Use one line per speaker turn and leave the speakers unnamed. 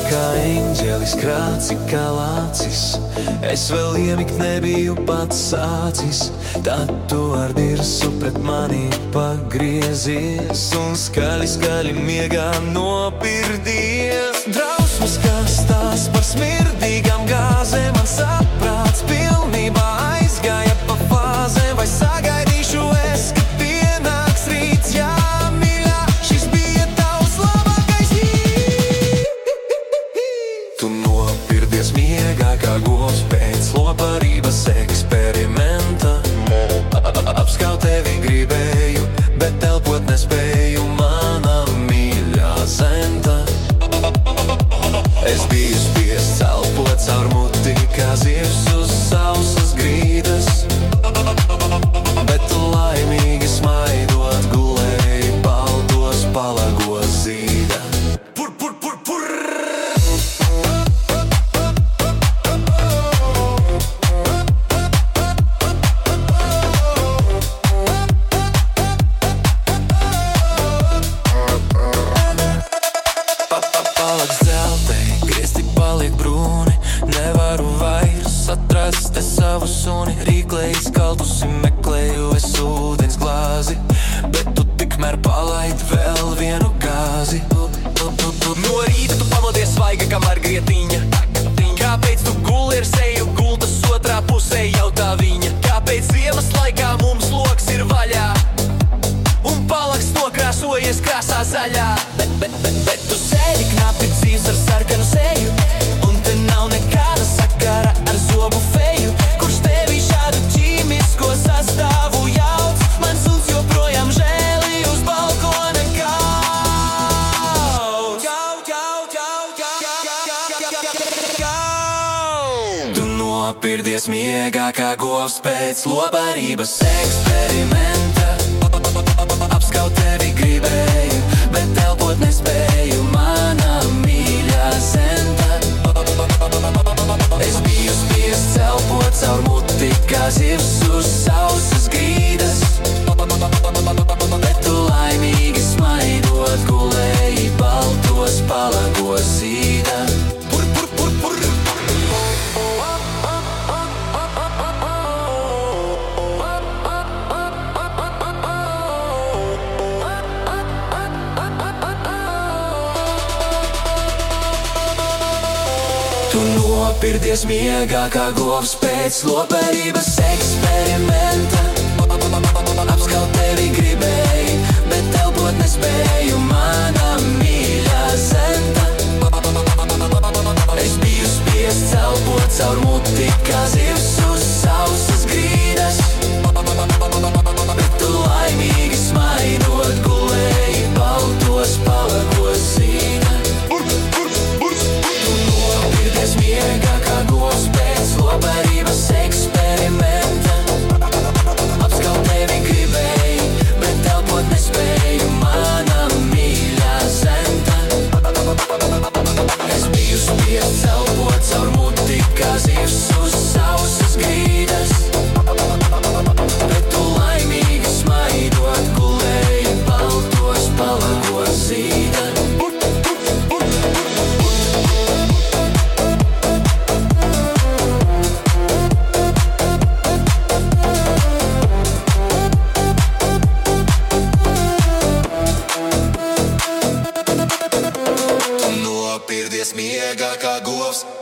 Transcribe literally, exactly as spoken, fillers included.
kā eņģelis, krāci kā lācis. Es vēl iemigt nebiju pats sācis, tad tu ar dirsu pret mani pagriezies un skaļi, skaļi miegā nopirdies. Drausmas, kas tās par smirdīgām gāzēm, man saprāts pilnībā aizgāja pa fāzēm. Vai sagaidīšu es, kad pienāks rīts? Jā, mīļā, šis bija tavs labākais rīts. Tu nopirdies miegā kā govs pēc loparības eksperimenta. Apskaut tevi gribēju, bet elpot nespēju, mana mīļā zenta. Es biju spiests elpot caur muti kā zivs uz sausas grīdas, bet tu laimīgi smaidot gulēji baltos palagos zīda. Pur, pur, pur, pur! Palags dzeltei, griezti paliek brūni, nevaru vairs atrast te savu suni. Rīklējis kaltusi meklēju es ūdens glāzi, bet tu tikmēr palaid vēl vienu gāzi. No rīta tu pamodies svaiga kā margrietiņa. Kāpēc tu guli ar seju gultas otrā pusē, jautā viņa? Kāpēc ziemas laikā mums loks ir vaļā un palags nokrāsojies krāsā zaļā? Bet, bet, bet, bet tu sēdi knapi dzīvs ar sarkanu seju, un te nav nekāda sakara ar zobu feju, kurš tevi šādu ķīmisko sastāvu jauc. Man suns joprojām žēli uz balkona kaut. Tu nopirdies miegā kā govs pēc loparības eksperimenta. Apskaut tevi gribēju, bet elpot nespēju, mana mīļā zenta. Es biju spiests elpot caur muti kā zivs uz sausas grīdas, bet tu laimīgi smaidot gulēji baltos palagos zīda. Pur, pur, pur, pur! Tu nopirdies miegā kā govs pēc loparības eksperimenta. Apskaut tevi gribēju, bet elpot nespēju, mana mīļā zenta. Es biju spiests elpot caur muti kā zivs uz sausas grīdas, bet tu laimīgi smaidot gulēji baltos palagos zīda. Tu nopirdies miegā kā govs pēc loparības eksperimenta. Apskaut tevi gribēju, bet elpot nespēju, mana mīļā zenta. Es biju spiests elpot caur muti kā zivs uz sausas grīdas, bet tu laimīgi smaidot gulēji baltos palagos zīda. Nopirdies miegā kā govs